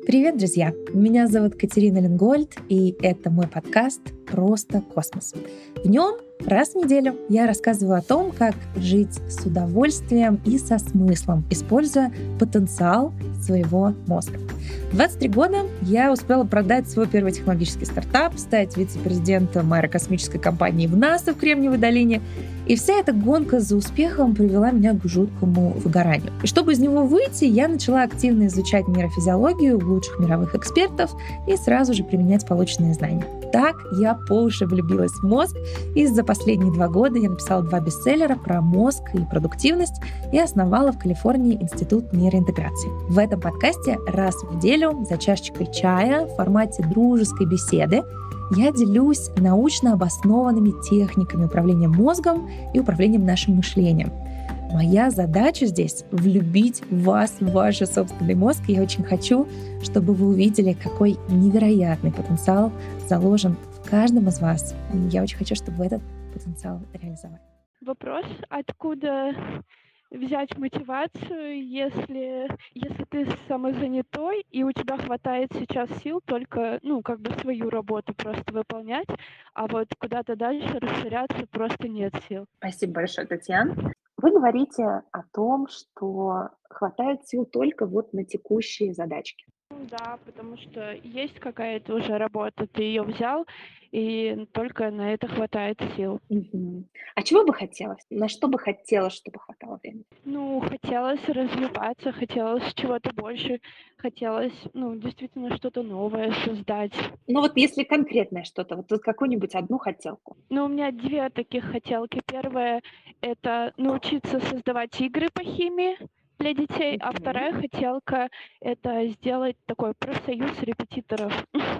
Привет, друзья! Меня зовут Катерина Ленгольд, и это мой подкаст «Просто космос». В нем раз в неделю я рассказываю о том, как жить с удовольствием и со смыслом, используя потенциал своего мозга. В 23 года я успела продать свой первый технологический стартап, стать вице-президентом аэрокосмической компании в НАСА в Кремниевой долине. И вся эта гонка за успехом привела меня к жуткому выгоранию. И чтобы из него выйти, я начала активно изучать нейрофизиологию у лучших мировых экспертов и сразу же применять полученные знания. Так я по уши влюбилась в мозг, и за последние 2 года я написала 2 бестселлера про мозг и продуктивность и основала в Калифорнии Институт нейроинтеграции. В этом подкасте раз в неделю за чашечкой чая в формате дружеской беседы я делюсь научно обоснованными техниками управления мозгом и управлением нашим мышлением. Моя задача здесь — влюбить вас в ваш собственный мозг. И я очень хочу, чтобы вы увидели, какой невероятный потенциал заложен в каждом из вас. И я очень хочу, чтобы вы этот потенциал реализовали. Вопрос, откуда взять мотивацию, если ты самозанятой, и у тебя хватает сейчас сил только, свою работу просто выполнять, а вот куда-то дальше расширяться просто нет сил. Спасибо большое, Татьяна. Вы говорите о том, что хватает сил только вот на текущие задачки. Да, потому что есть какая-то уже работа, ты ее взял, и только на это хватает сил. А чего бы хотелось? На что бы хотелось, чтобы хватало времени? Хотелось развиваться, хотелось чего-то больше, хотелось, действительно что-то новое создать. Вот если конкретное что-то, вот какую-нибудь одну хотелку. У меня 2 таких хотелки. Первая — это научиться создавать игры по химии для детей, а вторая хотелка — это сделать такой профсоюз репетиторов.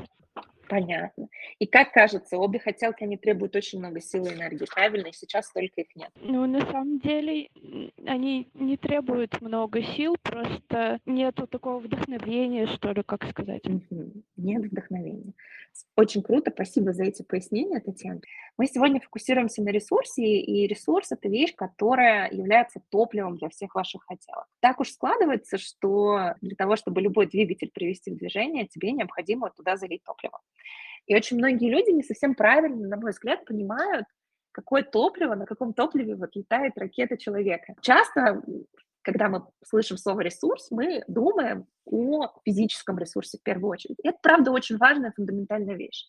Понятно. И как кажется, обе хотелки, они требуют очень много сил и энергии, правильно? И сейчас только их нет. На самом деле, они не требуют много сил, просто нету такого вдохновения, что ли, как сказать. Нет вдохновения. Очень круто, спасибо за эти пояснения, Татьяна. Мы сегодня фокусируемся на ресурсе, и ресурс — это вещь, которая является топливом для всех ваших хотелок. Так уж складывается, что для того, чтобы любой двигатель привести в движение, тебе необходимо туда залить топливо. И очень многие люди не совсем правильно, на мой взгляд, понимают, какое топливо, на каком топливе вот летает ракета человека. Часто, когда мы слышим слово «ресурс», мы думаем о физическом ресурсе в первую очередь. И это, правда, очень важная, фундаментальная вещь.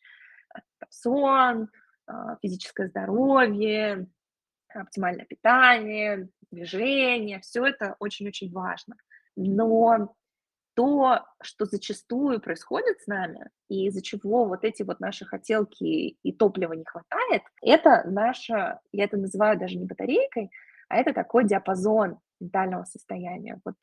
Сон, физическое здоровье, оптимальное питание, движение — все это очень-очень важно. Но то, что зачастую происходит с нами, и из-за чего вот эти вот наши хотелки и топлива не хватает, это наша, я это называю даже не батарейкой, а это такой диапазон ментального состояния. Вот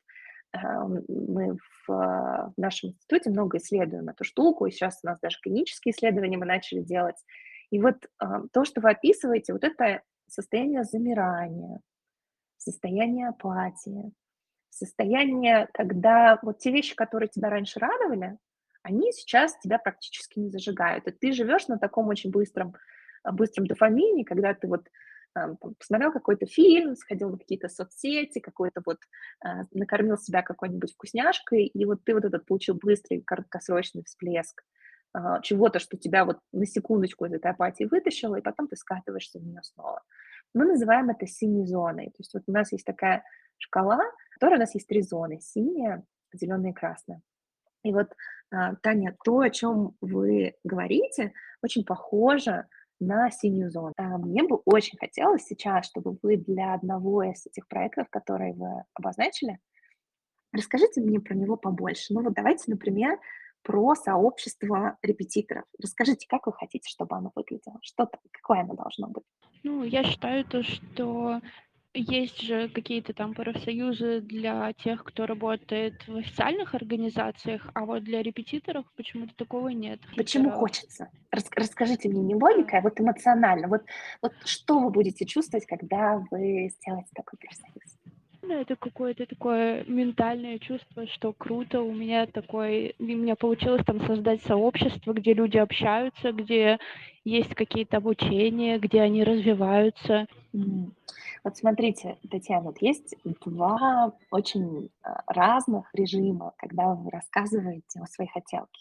мы в нашем институте много исследуем эту штуку, и сейчас у нас даже клинические исследования мы начали делать. И вот то, что вы описываете, вот это состояние замирания, состояние апатии, состояние, когда вот те вещи, которые тебя раньше радовали, они сейчас тебя практически не зажигают. И ты живешь на таком очень быстром дофамине, когда ты вот посмотрел какой-то фильм, сходил в какие-то соцсети, какой-то вот накормил себя какой-нибудь вкусняшкой, и вот ты вот этот получил быстрый краткосрочный всплеск чего-то, что тебя вот на секундочку из этой апатии вытащило, и потом ты скатываешься в нее снова. Мы называем это синей зоной. То есть вот у нас есть такая шкала, в которой у нас есть 3 зоны: синяя, зеленая и красная. И вот, Таня, то, о чем вы говорите, очень похоже на синюю зону. Мне бы очень хотелось сейчас, чтобы вы для одного из этих проектов, которые вы обозначили, расскажите мне про него побольше. Вот давайте, например, про сообщество репетиторов. Расскажите, как вы хотите, чтобы оно выглядело? Какое оно должно быть? Я считаю то, что есть же какие-то там профсоюзы для тех, кто работает в официальных организациях, а вот для репетиторов почему-то такого нет. Почему хочется? Расскажите мне не логикой, а вот эмоционально. Вот что вы будете чувствовать, когда вы сделаете такой профсоюз? Это какое-то такое ментальное чувство, что круто, у меня получилось там создать сообщество, где люди общаются, где есть какие-то обучения, где они развиваются. Вот смотрите, Татьяна, вот есть два очень разных режима, когда вы рассказываете о своей хотелке.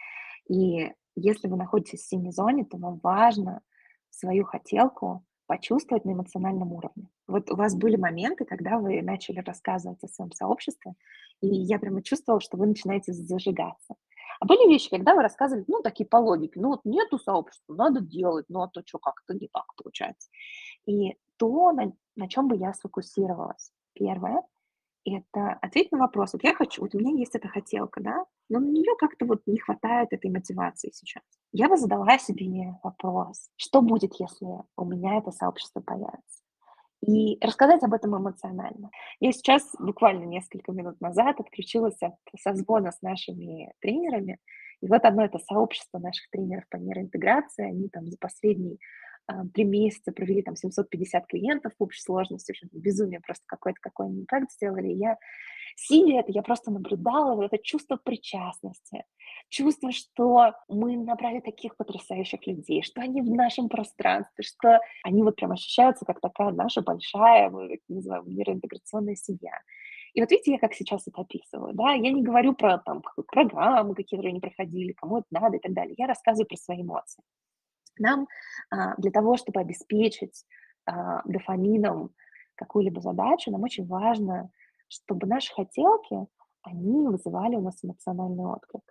И если вы находитесь в синей зоне, то вам важно свою хотелку почувствовать на эмоциональном уровне. Вот у вас были моменты, когда вы начали рассказывать о своем сообществе, и я прямо чувствовала, что вы начинаете зажигаться. А были вещи, когда вы рассказывали, ну, такие по логике, ну, вот нету сообщества, надо делать, ну, а то что, как-то не так получается. И то, на чем бы я сфокусировалась. Первое, это ответить на вопрос. Вот я хочу, вот у меня есть эта хотелка, да, но на нее как-то вот не хватает этой мотивации сейчас. Я бы задала себе вопрос, что будет, если у меня это сообщество появится? И рассказать об этом эмоционально. Я сейчас буквально несколько минут назад отключилась от созвона с нашими тренерами. И вот одно это сообщество наших тренеров по нейроинтеграции. Они там за последние 3 месяца провели там 750 клиентов в общей сложности. В общем, безумие просто какой-то, какой они импакт сделали. И я, сидя это, я просто наблюдала вот это чувство причастности, чувство, что мы набрали таких потрясающих людей, что они в нашем пространстве, что они вот прям ощущаются как такая наша большая, мы так называем, нейроинтеграционная семья. И вот видите, я как сейчас это описываю, да, я не говорю про там программы, которые они проходили, кому это надо и так далее. Я рассказываю про свои эмоции. Нам для того, чтобы обеспечить дофамином какую-либо задачу, нам очень важно, чтобы наши хотелки, они вызывали у нас эмоциональный отклик.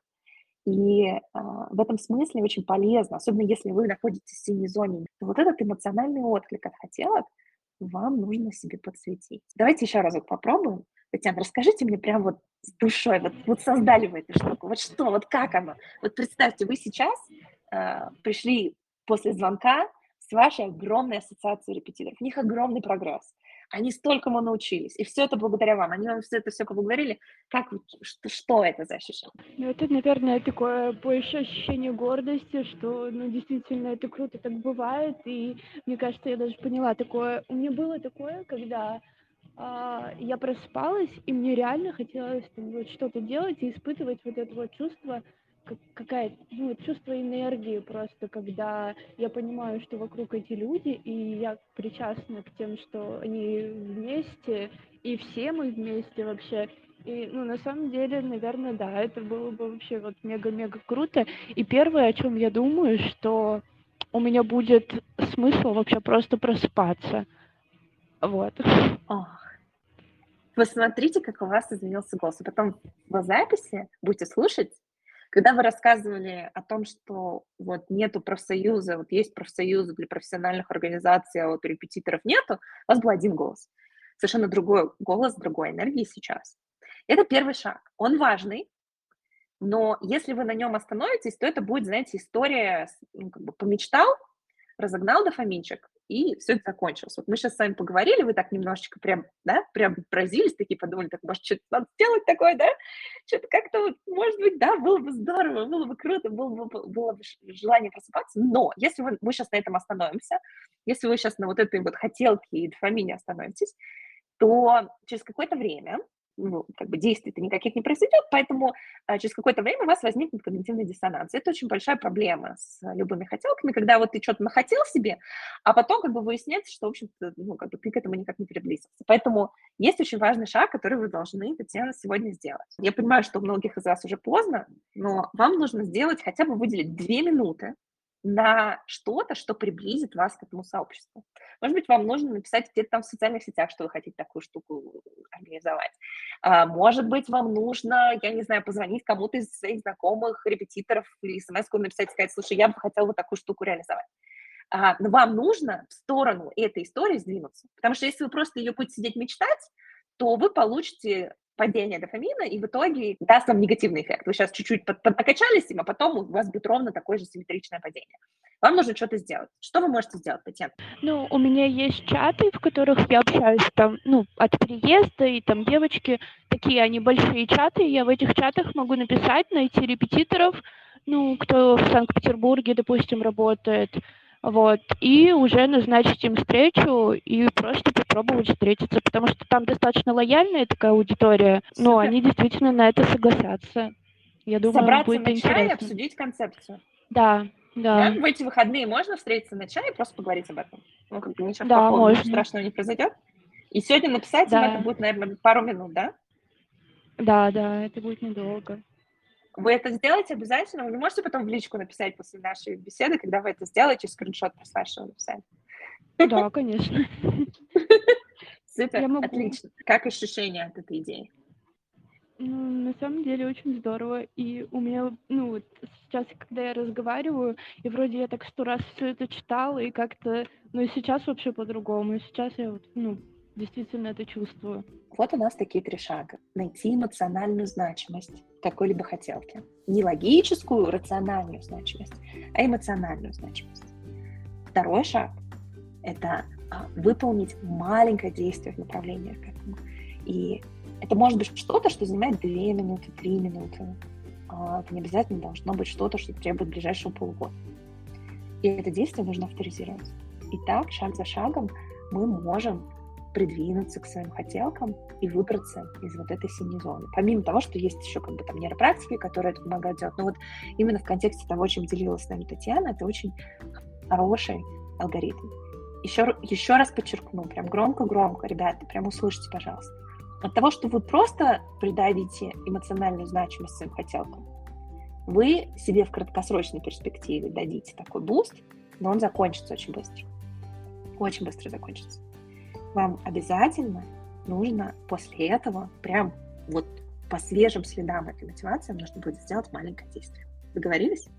И в этом смысле очень полезно, особенно если вы находитесь в синей зоне, то вот этот эмоциональный отклик от хотелок вам нужно себе подсветить. Давайте еще разок попробуем. Татьяна, расскажите мне прям вот с душой, вот создали вы эту штуку, вот что, вот как оно? Вот представьте, вы сейчас пришли после звонка с вашей огромной ассоциацией репетиторов. У них огромный прогресс. Они столькому научились. И все это благодаря вам. Они вам это все поблагодарили. Как, что это за ощущение? Ну, это, наверное, такое больше ощущение гордости, что, ну, действительно, это круто, так бывает. И мне кажется, я даже поняла такое. У меня было такое, когда я просыпалась, и мне реально хотелось там, вот, что-то делать и испытывать вот это вот чувство, какая-то, ну, чувство энергии просто, когда я понимаю, что вокруг эти люди, и я причастна к тем, что они вместе, и все мы вместе вообще. И, ну, на самом деле, наверное, да, это было бы вообще вот мега-мега круто. И первое, о чем я думаю, что у меня будет смысл вообще просто просыпаться. Вот. Вы смотрите, как у вас изменился голос. И потом в записи будете слушать, когда вы рассказывали о том, что вот нету профсоюза, вот есть профсоюзы для профессиональных организаций, а вот у репетиторов нету, у вас был один голос. Совершенно другой голос, другой энергии сейчас. Это первый шаг. Он важный, но если вы на нем остановитесь, то это будет, знаете, история, ну, как бы помечтал, разогнал дофаминчик, и все это закончилось. Вот мы сейчас с вами поговорили, вы так немножечко прям, да, прям поразились, такие подумали, так, может, что-то надо сделать такое, да? Что-то как-то, вот, может быть, да, было бы здорово, было бы круто, было бы желание просыпаться, но если мы сейчас на этом остановимся, если вы сейчас на вот этой вот хотелке и дофамине остановитесь, то через какое-то время, ну, как бы действий-то никаких не произойдет, поэтому через какое-то время у вас возникнет когнитивный диссонанс. Это очень большая проблема с любыми хотелками, когда вот ты что-то нахотел себе, а потом как бы выясняется, что, в общем-то, ну, как бы ты к этому никак не приблизился. Поэтому есть очень важный шаг, который вы должны, Татьяна, сегодня сделать. Я понимаю, что у многих из вас уже поздно, но вам нужно сделать, хотя бы выделить 2 минуты на что-то, что приблизит вас к этому сообществу. Может быть, вам нужно написать где-то там в социальных сетях, что вы хотите такую штуку организовать. Может быть, вам нужно, я не знаю, позвонить кому-то из своих знакомых, репетиторов или смс-ку написать, сказать, слушай, я бы хотела вот такую штуку реализовать. Но вам нужно в сторону этой истории сдвинуться. Потому что если вы просто ее будете сидеть мечтать, то вы получите падение дофамина, и в итоге даст вам негативный эффект. Вы сейчас чуть-чуть накачались им, а потом у вас будет ровно такое же симметричное падение. Вам нужно что-то сделать. Что вы можете сделать, Татьяна? Ну, у меня есть чаты, в которых я общаюсь там, ну, от переезда, и там девочки, такие они большие чаты, я в этих чатах могу написать, найти репетиторов, ну, кто в Санкт-Петербурге, допустим, работает, вот, и уже назначить им встречу и просто попробовать встретиться, потому что там достаточно лояльная такая аудитория, но Супер. они действительно на это согласятся. Я думаю, Собраться будет на чай и интересно. обсудить концепцию. Да, Да? да, В эти выходные можно встретиться на чай и просто поговорить об этом. Ну, как бы ничего да, плохого, ничего можно. страшного не произойдет. И сегодня написать им это Да, будет, наверное, пару минут, да? да, это будет недолго. Вы это сделаете обязательно? Вы не можете потом в личку написать после нашей беседы, когда вы это сделаете, скриншот прислать, что вы написали? Да, конечно. Супер, Я могу. отлично. Как ощущения от этой идеи? Ну, на самом деле очень здорово. И у меня, ну, вот сейчас, когда я разговариваю, и вроде я так 100 раз все это читала, и как-то, ну, и сейчас вообще по-другому. И сейчас я вот, ну, действительно это чувствую. Вот у нас такие 3 шага. Найти эмоциональную значимость какой-либо хотелки. Не логическую, рациональную значимость, а эмоциональную значимость. Второй шаг – это выполнить маленькое действие в направлении к этому. И это может быть что-то, что занимает 2 минуты, 3 минуты. Это не обязательно должно быть что-то, что требует ближайшего полугода. И это действие нужно авторизировать. И так, шаг за шагом, мы можем придвинуться к своим хотелкам и выбраться из вот этой синей зоны. Помимо того, что есть еще как бы там нейропрактики, которые это помогают делать, но вот именно в контексте того, чем делилась с нами Татьяна, это очень хороший алгоритм. Еще раз подчеркну, прям громко-громко, ребята, прям услышьте, пожалуйста. От того, что вы просто придавите эмоциональную значимость своим хотелкам, вы себе в краткосрочной перспективе дадите такой буст, но он закончится очень быстро. Очень быстро закончится. Вам обязательно нужно после этого прям вот по свежим следам этой мотивации нужно будет сделать маленькое действие. Договорились?